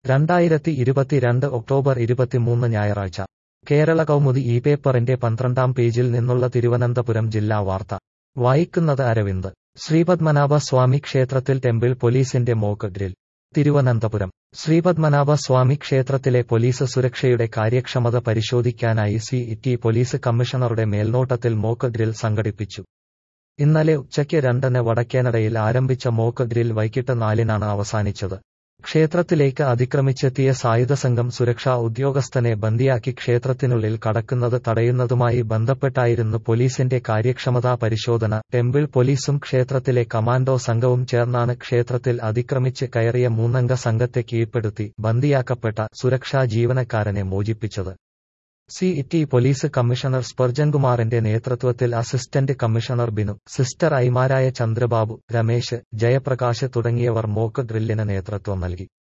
2022 October 23 ഞായറാഴ്ച കേരള കൗമുദി ഈ പേപ്പറിന്റെ 12-ാം പേജിൽ നിന്നുള്ള തിരുവനന്തപുരം ജില്ലാ വാർത്ത വായിക്കുന്നത് അരവിന്ദ്. ശ്രീപദ്മനാഭ സ്വാമി ക്ഷേത്രത്തിൽ ടെമ്പിൾ പോലീസിന്റെ മോക്ക് ഡ്രിൽ. തിരുവനന്തപുരം ശ്രീപദ്മനാഭ സ്വാമി ക്ഷേത്രത്തിലെ പോലീസ് സുരക്ഷയുടെ കാര്യക്ഷമത പരിശോധിക്കാനായി സിഇടി പോലീസ് കമ്മീഷണറുടെ മേൽനോട്ടത്തിൽ മോക്ക് ഡ്രിൽ സംഘടിപ്പിച്ചു. ഇന്നലെ ഉച്ചയ്ക്ക് 2-ന് വടക്കേനടയിൽ ആരംഭിച്ച മോക്ക് ഡ്രിൽ വൈകിട്ട് 4-നാണ് അവസാനിച്ചത്. ക്ഷേത്രത്തിലേക്ക് അതിക്രമിച്ചെത്തിയ സായുധസംഘം സുരക്ഷാ ഉദ്യോഗസ്ഥനെ ബന്ദിയാക്കി ക്ഷേത്രത്തിനുള്ളിൽ കടക്കുന്നത് തടയുന്നതുമായി ബന്ധപ്പെട്ടായിരുന്നു പോലീസിന്റെ കാര്യക്ഷമതാ പരിശോധന. ടെമ്പിൾ പോലീസും ക്ഷേത്രത്തിലെ കമാൻഡോ സംഘവും ചേർന്നാണ് ക്ഷേത്രത്തിൽ അതിക്രമിച്ച് കയറിയ 3-അംഗ സംഘത്തെ കീഴ്പ്പെടുത്തി ബന്ദിയാക്കപ്പെട്ട സുരക്ഷാ ജീവനക്കാരനെ മോചിപ്പിച്ചത്. സിഇടി പോലീസ് കമ്മീഷണർ സ്പർജൻകുമാറിന്റെ നേതൃത്വത്തിൽ അസിസ്റ്റന്റ് കമ്മീഷണർ ബിനു, സിസ്റ്റർ ഐമാരായ ചന്ദ്രബാബു, രമേശ്, ജയപ്രകാശ് തുടങ്ങിയവർ മോക്ക് ഡ്രില്ലിന് നേതൃത്വം നൽകി.